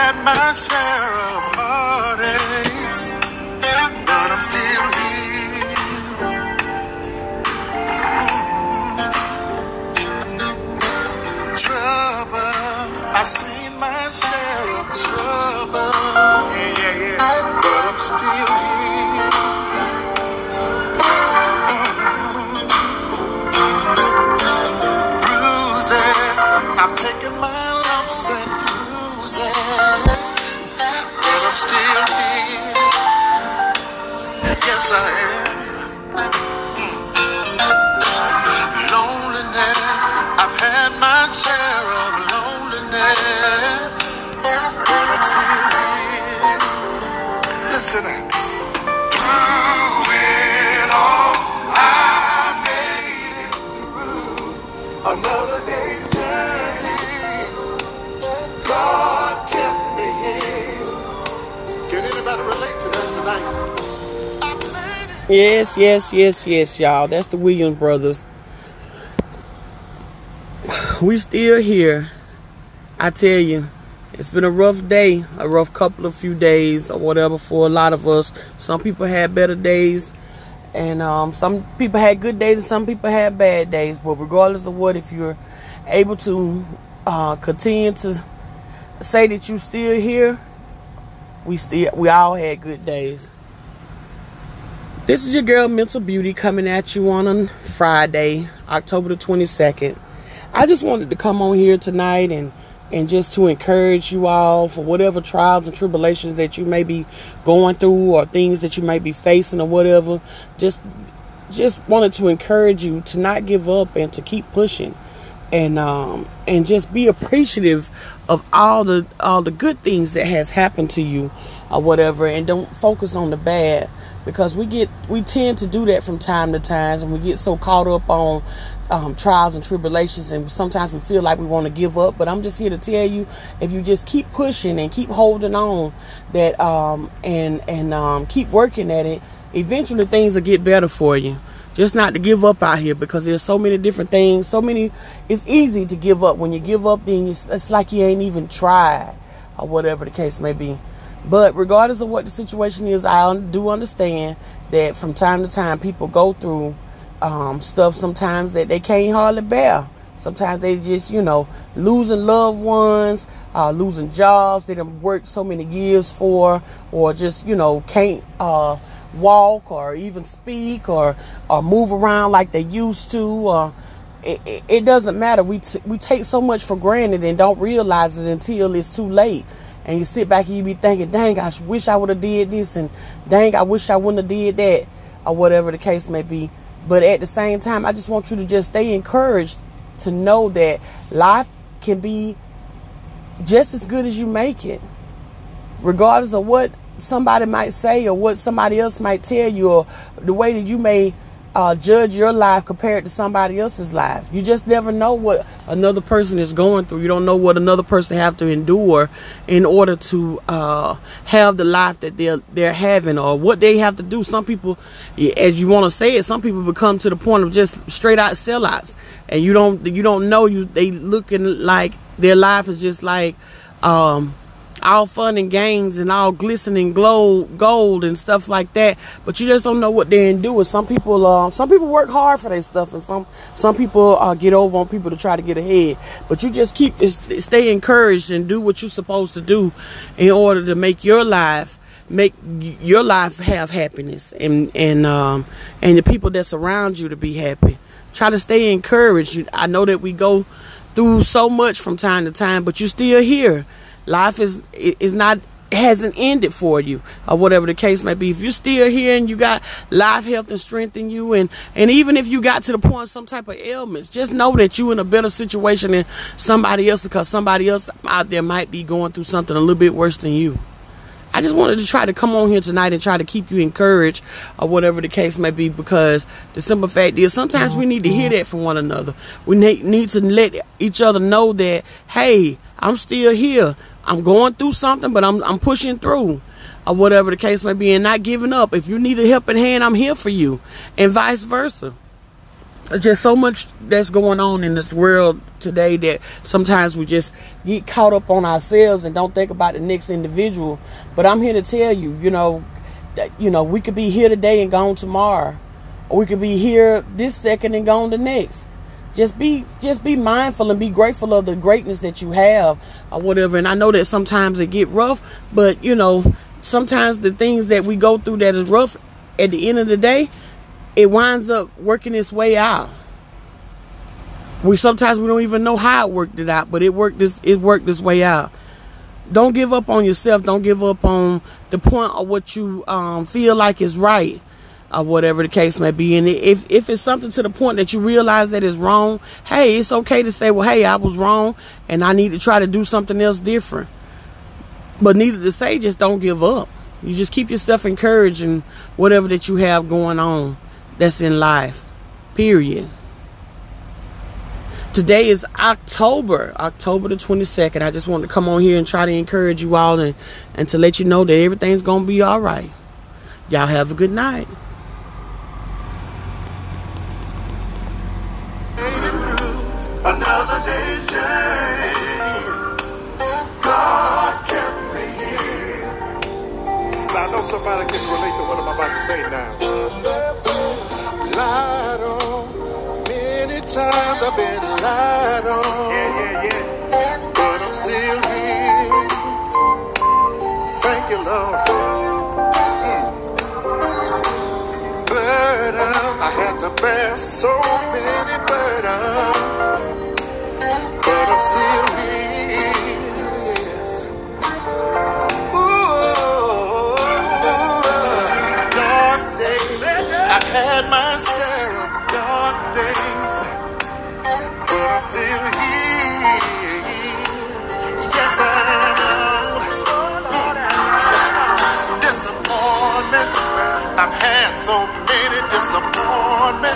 had my share of heartaches, but I'm still here. Trouble, I've seen my share of trouble, but I'm still here. Bruises, I've taken my lumps and bruises, but I'm still here. Yes, I am. Loneliness, I've had my share of loneliness, but I'm still here. Listen, through it all, I made it through another day's journey. God kept me here. Can anybody relate to that tonight? Yes, y'all. That's the Williams brothers. We still here. I tell you, it's been a rough day, a rough few days or whatever for a lot of us. Some people had better days, and some people had good days and some people had bad days. But regardless of what, if you're able to continue to say that you still here, we all had good days. This is your girl Mental Beauty coming at you on a Friday, October the 22nd. I just wanted to come on here tonight and just to encourage you all for whatever trials and tribulations that you may be going through or things that you may be facing or whatever. Just wanted to encourage you to not give up and to keep pushing and just be appreciative of all the good things that has happened to you or whatever, and don't focus on the bad. Because we tend to do that from time to time, and we get so caught up on trials and tribulations, and sometimes we feel like we want to give up. But I'm just here to tell you, if you just keep pushing and keep holding on, that and keep working at it, eventually things will get better for you. Just not to give up out here, because there's so many different things. It's easy to give up. When you give up, then it's like you ain't even tried, or whatever the case may be. But regardless of what the situation is, I do understand that from time to time people go through stuff sometimes that they can't hardly bear. Sometimes they just, losing loved ones, losing jobs they done worked so many years for, or just, can't walk or even speak or move around like they used to. It doesn't matter. We take so much for granted and don't realize it until it's too late. And you sit back and you be thinking, dang, I wish I would have did this, and dang, I wish I wouldn't have did that, or whatever the case may be. But at the same time, I just want you to just stay encouraged to know that life can be just as good as you make it. Regardless of what somebody might say or what somebody else might tell you, or the way that you may judge your life compared to somebody else's life. You just never know what another person is going through. You don't know what another person have to endure in order to have the life that they're having, or what they have to do. Some people, as you want to say it, some people become to the point of just straight out sellouts, and you don't know they looking like their life is just like all fun and games and all glistening gold and stuff like that, but you just don't know what they're doing. Some people work hard for their stuff, and some people get over on people to try to get ahead. But you just stay encouraged and do what you're supposed to do in order to make your life have happiness, and the people that surround you to be happy. Try to stay encouraged. I know that we go through so much from time to time, but you're still here. Life hasn't ended for you, or whatever the case may be. If you're still here and you got life, health, and strength in you, and even if you got to the point of some type of ailments, just know that you're in a better situation than somebody else, because somebody else out there might be going through something a little bit worse than you. I just wanted to try to come on here tonight and try to keep you encouraged, or whatever the case may be, because the simple fact is sometimes we need to hear that from one another. We need to let each other know that, hey, I'm still here. I'm going through something, but I'm pushing through, or whatever the case may be, and not giving up. If you need a helping hand, I'm here for you, and vice versa. There's just so much that's going on in this world today that sometimes we just get caught up on ourselves and don't think about the next individual. But I'm here to tell you, that, we could be here today and gone tomorrow, or we could be here this second and gone the next. Just be mindful and be grateful of the greatness that you have, or whatever. And I know that sometimes it get rough, but sometimes the things that we go through that is rough, at the end of the day, it winds up working its way out. Sometimes we don't even know how it worked it out, but it worked this way out. Don't give up on yourself. Don't give up on the point of what you feel like is right, or whatever the case may be. And if it's something to the point that you realize that it's wrong, hey, it's okay to say, well, hey, I was wrong and I need to try to do something else different. But needless to say, just don't give up. You just keep yourself encouraged in whatever that you have going on that's in life, period. Today is October the 22nd. I just wanted to come on here and try to encourage you all and to let you know that everything's going to be all right. Y'all have a good night. Another day's journey, God kept me here. Now I know somebody can relate to what I'm about to say now. Lied on, many times I've been lied on. Yeah. But I'm still here. Thank you, Lord. Burdens, I had to bear so many burdens, but I'm still here. Yes. Ooh, dark days, I've had my share of dark days, but I'm still here. Yes, I am. Disappointments, I've had so many disappointments,